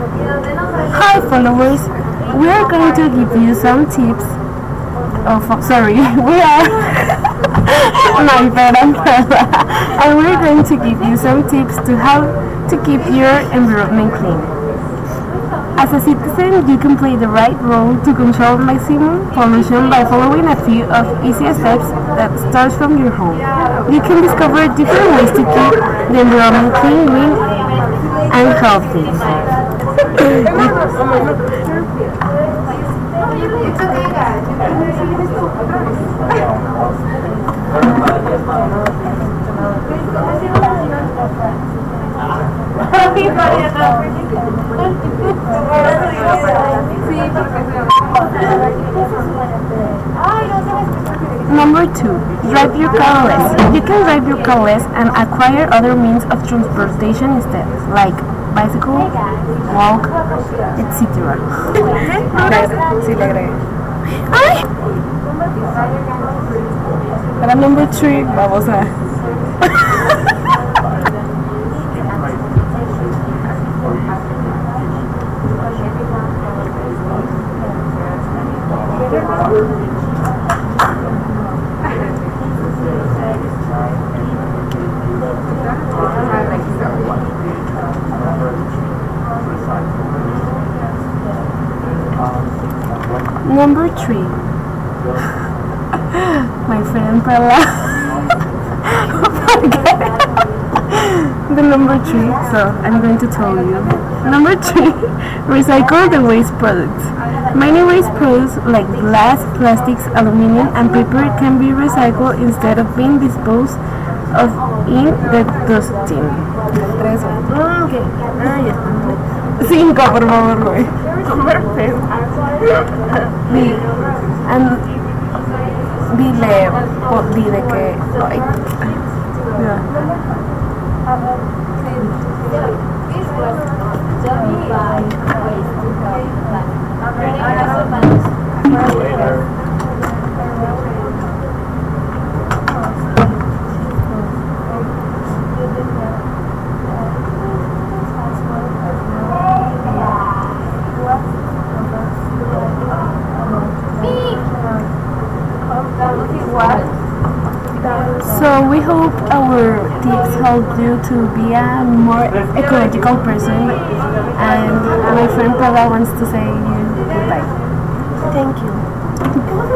Hi followers, we are going to give you some tips. Sorry, we are my friend and Bella, and we're going to give you some tips to how to keep your environment clean. As a citizen, you can play the right role to control maximum pollution by following a few of easy steps that start from your home. You can discover different ways to keep the environment clean, green, and healthy. Number 2, drive your car less. You can drive your car less and acquire other means of transportation instead, like bicycle, walk, etc. Sí, le agregué. ¡Ay! Para number 3, vamos a... Number 3, my friend Bella. The number 3, so I'm going to tell you. Number 3, recycle the waste products. Many waste products like glass, plastics, aluminum, and paper can be recycled instead of being disposed of in the dustbin. 5, por favor, güey. Dile que... Ay. Yeah. So we hope our tips help you to be a more ecological person, and my friend Paula wants to say you goodbye. Thank you.